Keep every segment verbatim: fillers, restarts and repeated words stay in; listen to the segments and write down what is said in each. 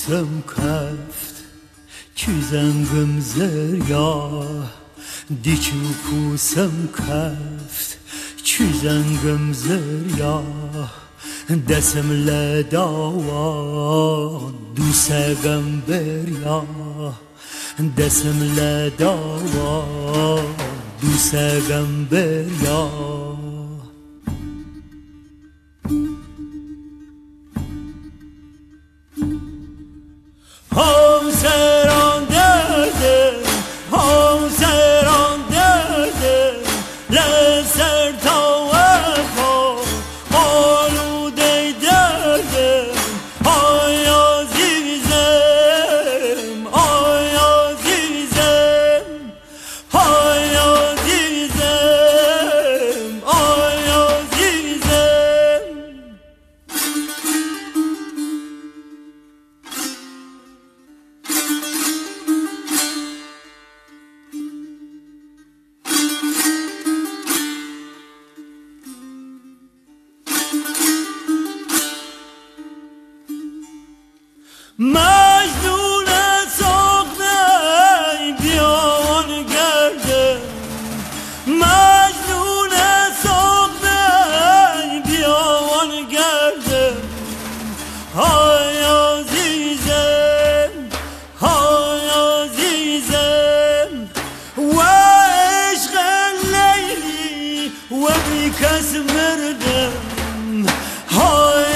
پوسم کفت چی زنگم زریا دیچو پوسم کفت چی زنگم زریا دسم لداوا دوسگم بریا دسم لداوا دوسگم بریا همسران درده همسران درده لسر تا وفا آلوده درده آی عزیزم آی عزیزم آی عزیزم آی عزیزم مجنون ساخته بیان گردم مجنون ساخته بیان گردم های عزیزم های عزیزم و عشق لیلی و بی کس مردم های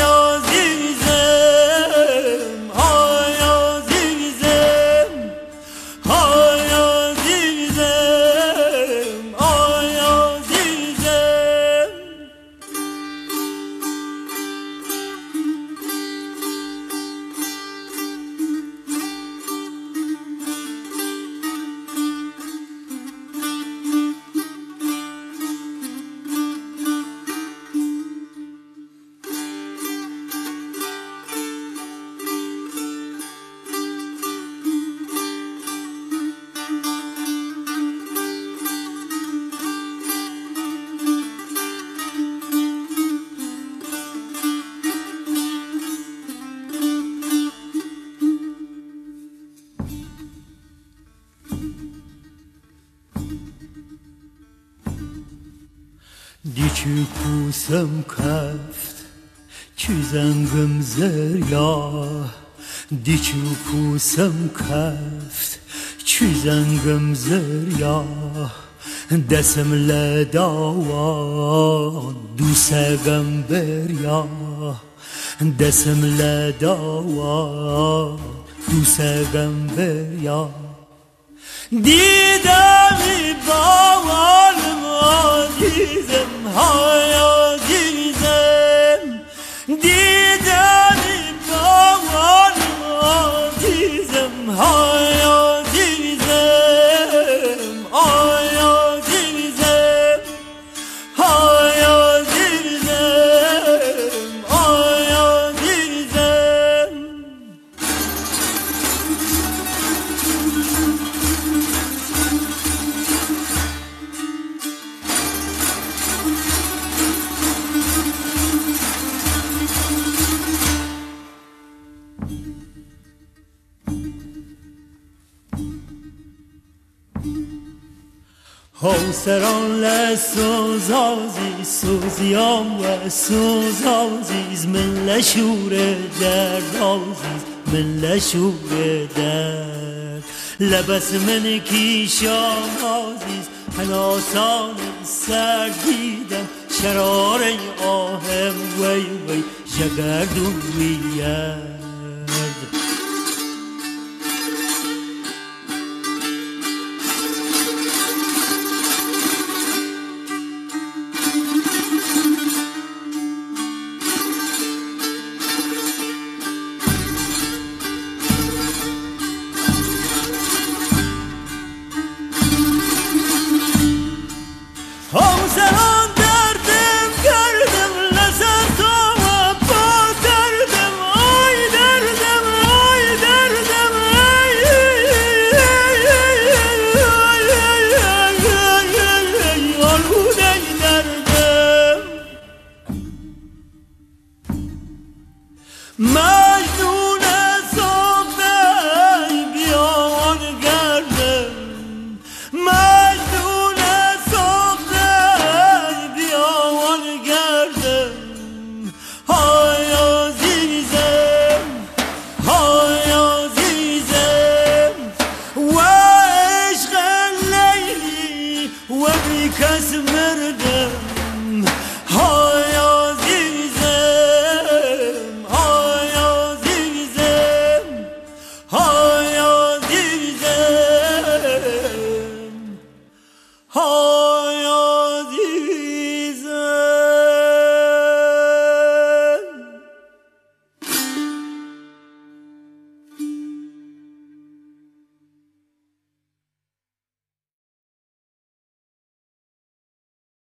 دیچو پوسم کفت چی زنگم زریا دیچو پوسم کفت چی زنگم زریا دسم لداوا دوسگم بریا دسم لداوا دوسگم بریا دیدمی باورم عزیزم های عزیزم دیدمی باورم عزیزم های عزیزم های عزیزم های عزیزم های عزیزم همسران لسوزازی سوزیام و سوزازیز من لشور دردازیز من لشور درد لبس من کیشان آزیز هناسان سردیدم شرار آهم وی وی جگردون وید همسران دردم کردم لذت و با کردم آیده کس